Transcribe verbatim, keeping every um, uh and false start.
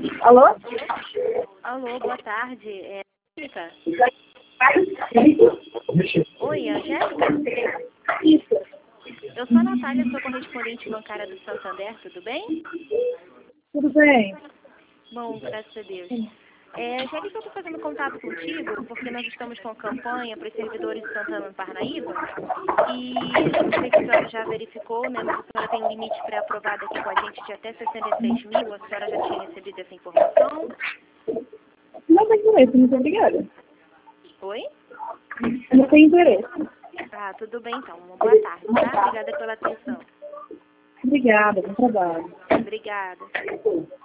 Alô? Alô, boa tarde. É Angélica? Oi, Angélica? Isso. Eu sou a Natália, sou correspondente bancária do Santander, tudo bem? Tudo bem? Bom, graças a Deus. É, Angélica, eu estou fazendo contato contigo porque nós estamos com a campanha para os servidores de Santana do Parnaíba e eu não sei se a senhora já verificou, né, mas a senhora tem um limite pré-aprovado aqui com a gente de até sessenta e seis mil, a senhora já tinha recebido essa informação? Não tem interesse, muito obrigada. Oi? Não tem interesse. Ah, tudo bem então. Uma boa tarde, tá? Obrigada pela atenção. Obrigada, bom trabalho. Obrigada.